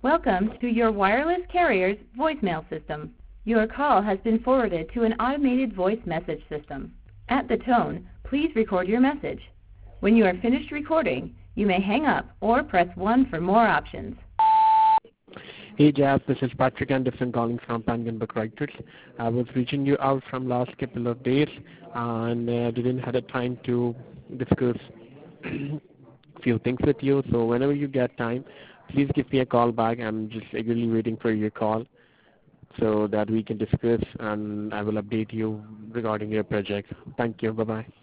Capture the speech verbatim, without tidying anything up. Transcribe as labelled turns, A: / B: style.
A: Welcome to your wireless carrier's voicemail system. Your call has been forwarded to an automated voice message system. At the tone, please record your message. When you are finished recording, you may hang up or press one for more options.
B: Hey Jeff, this is Patrick Anderson calling from Penguin Book Writers. I was reaching you out from last couple of days and uh, didn't have the time to discuss few things with you. So whenever you get time, please give me a call back. I'm just eagerly waiting for your call so that we can discuss and I will update you regarding your project. Thank you. Bye-bye.